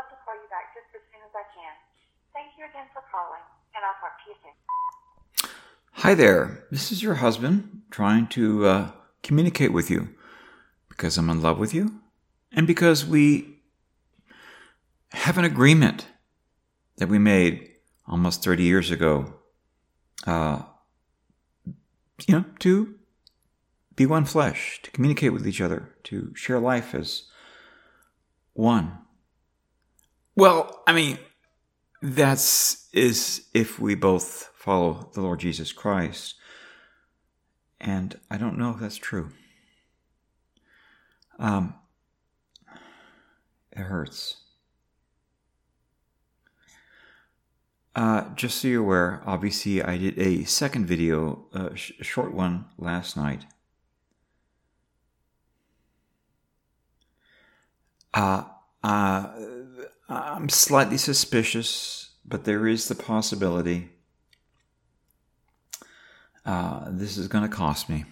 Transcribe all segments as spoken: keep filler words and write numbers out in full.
love to call you back just as soon as I can. Thank you again for calling, and I'll talk to you soon. Hi there. This is your husband trying to uh, communicate with you because I'm in love with you and because we have an agreement that we made almost thirty years ago, uh, you know, to be one flesh, to communicate with each other, to share life as one. Well, I mean, that's is if we both follow the Lord Jesus Christ. And I don't know if that's true. Um, it hurts. Uh, just so you're aware, obviously I did a second video, a sh- short one last night. Uh, uh, I'm slightly suspicious, but there is the possibility uh, this is going to cost me.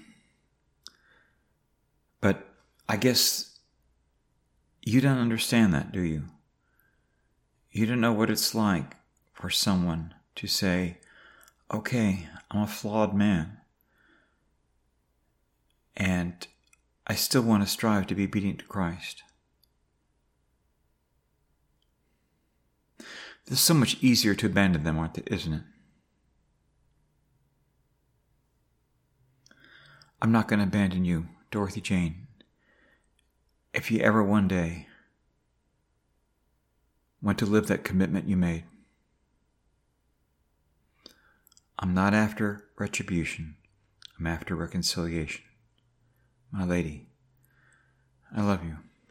But I guess you don't understand that, do you? You don't know what it's like for someone to say, okay, I'm a flawed man, and I still want to strive to be obedient to Christ. It's so much easier to abandon them, aren't it, isn't it? I'm not going to abandon you, Dorothy Jane. If you ever one day want to live that commitment you made, I'm not after retribution. I'm after reconciliation. My lady, I love you.